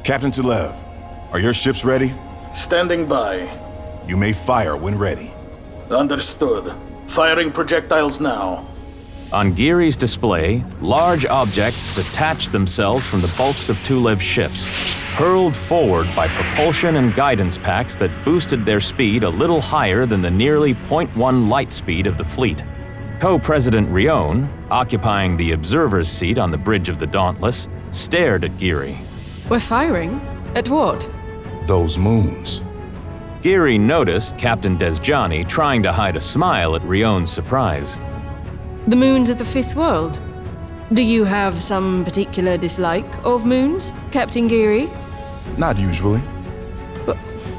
Captain Tulev, are your ships ready? Standing by. You may fire when ready. Understood. Firing projectiles now. On Geary's display, large objects detached themselves from the bulks of Tulev's ships, hurled forward by propulsion and guidance packs that boosted their speed a little higher than the nearly 0.1 light speed of the fleet. Co-President Rion, occupying the observer's seat on the bridge of the Dauntless, stared at Geary. We're firing? At what? Those moons. Geary noticed Captain Desjani trying to hide a smile at Rion's surprise. The moons of the Fifth World? Do you have some particular dislike of moons, Captain Geary? Not usually. But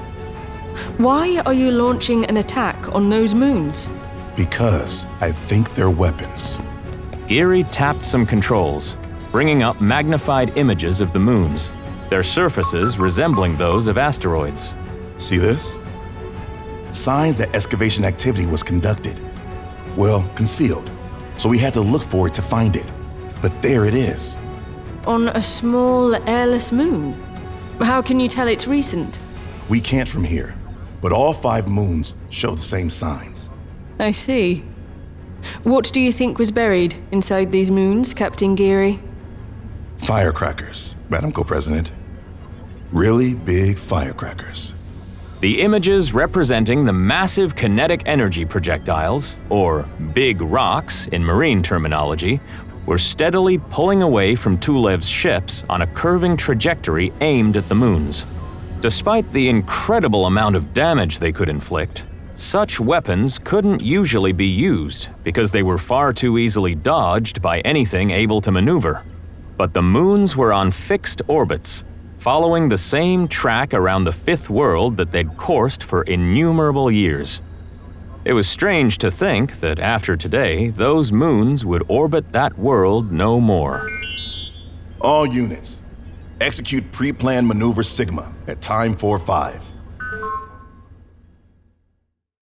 why are you launching an attack on those moons? Because I think they're weapons. Geary tapped some controls, bringing up magnified images of the moons, their surfaces resembling those of asteroids. See this? Signs that excavation activity was conducted. Well, concealed. So we had to look for it to find it. But there it is. On a small, airless moon? How can you tell it's recent? We can't from here, but all 5 moons show the same signs. I see. What do you think was buried inside these moons, Captain Geary? Firecrackers, Madam Co-President. Really big firecrackers. The images representing the massive kinetic energy projectiles, or big rocks in marine terminology, were steadily pulling away from Tulev's ships on a curving trajectory aimed at the moons. Despite the incredible amount of damage they could inflict, such weapons couldn't usually be used because they were far too easily dodged by anything able to maneuver. But the moons were on fixed orbits, following the same track around the Fifth World that they'd coursed for innumerable years. It was strange to think that after today, those moons would orbit that world no more. All units, execute pre-planned maneuver Sigma at time 4-5.